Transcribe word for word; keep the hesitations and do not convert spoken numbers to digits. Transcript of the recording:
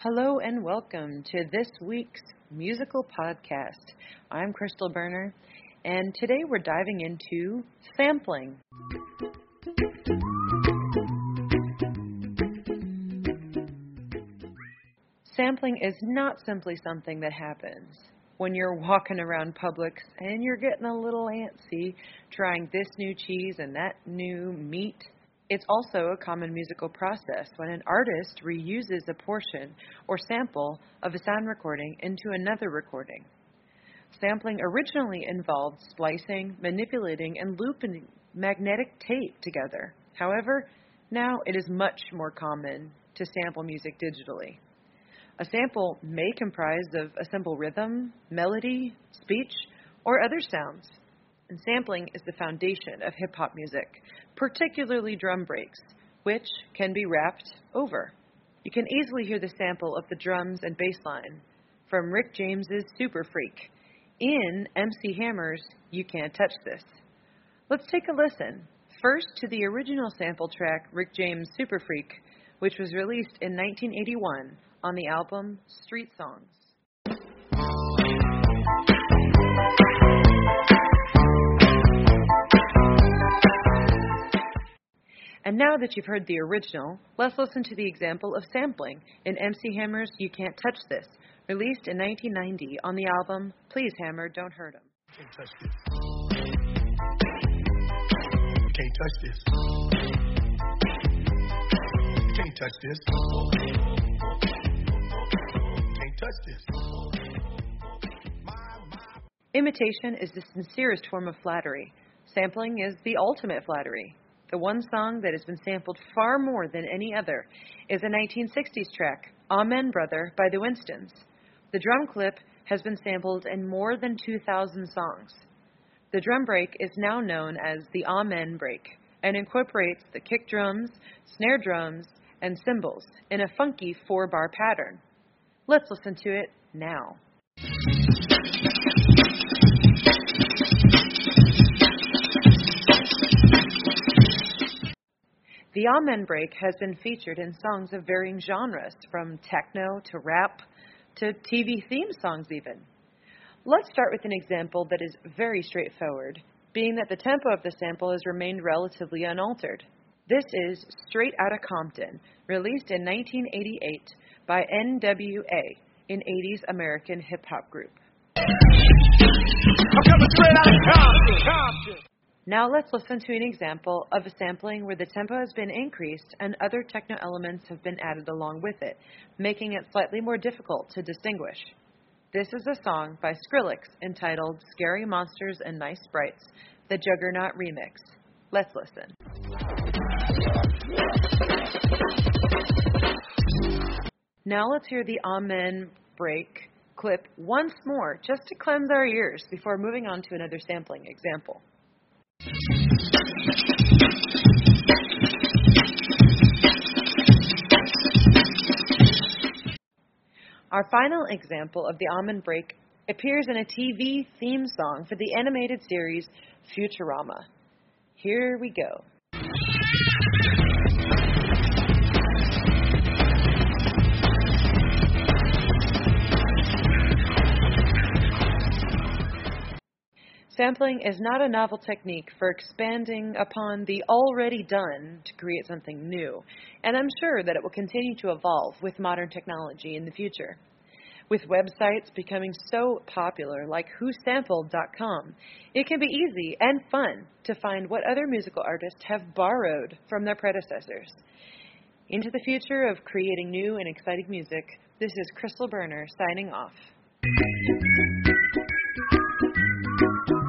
Hello and welcome to this week's musical podcast. I'm Crystal Berner, and today we're diving into sampling. Sampling is not simply something that happens when you're walking around Publix and you're getting a little antsy trying this new cheese and that new meat. It's also a common musical process when an artist reuses a portion or sample of a sound recording into another recording. Sampling originally involved splicing, manipulating, and looping magnetic tape together. However, now it is much more common to sample music digitally. A sample may comprise of a simple rhythm, melody, speech, or other sounds. And sampling is the foundation of hip-hop music, particularly drum breaks, which can be rapped over. You can easily hear the sample of the drums and bass line from Rick James's Super Freak in M C Hammer's You Can't Touch This. Let's take a listen, first to the original sample track Rick James' Super Freak, which was released in nineteen eighty-one on the album Street Songs. And now that you've heard the original, let's listen to the example of sampling in M C Hammer's You Can't Touch This, released in nineteen ninety on the album Please Hammer, Don't Hurt 'Em. Can't touch this. Can't touch this. Can't touch this. Can't touch this. Imitation is the sincerest form of flattery. Sampling is the ultimate flattery. The one song that has been sampled far more than any other is a nineteen sixties track, Amen Brother by the Winstons. The drum clip has been sampled in more than two thousand songs. The drum break is now known as the Amen break and incorporates the kick drums, snare drums, and cymbals in a funky four-bar pattern. Let's listen to it now. The Amen break has been featured in songs of varying genres, from techno to rap to T V theme songs even. Let's start with an example that is very straightforward, being that the tempo of the sample has remained relatively unaltered. This is Straight Outta Compton, released in nineteen eighty-eight by N W A, an eighties American hip-hop group. I'm coming straight out of Compton. Compton. Now let's listen to an example of a sampling where the tempo has been increased and other techno elements have been added along with it, making it slightly more difficult to distinguish. This is a song by Skrillex entitled Scary Monsters and Nice Sprites, the Juggernaut Remix. Let's listen. Now let's hear the Amen break clip once more, just to cleanse our ears before moving on to another sampling example. Our final example of the Amen break appears in a T V theme song for the animated series Futurama. Here we go. Sampling is not a novel technique for expanding upon the already done to create something new, and I'm sure that it will continue to evolve with modern technology in the future. With websites becoming so popular like who sampled dot com, it can be easy and fun to find what other musical artists have borrowed from their predecessors. Into the future of creating new and exciting music, this is Crystal Berner signing off.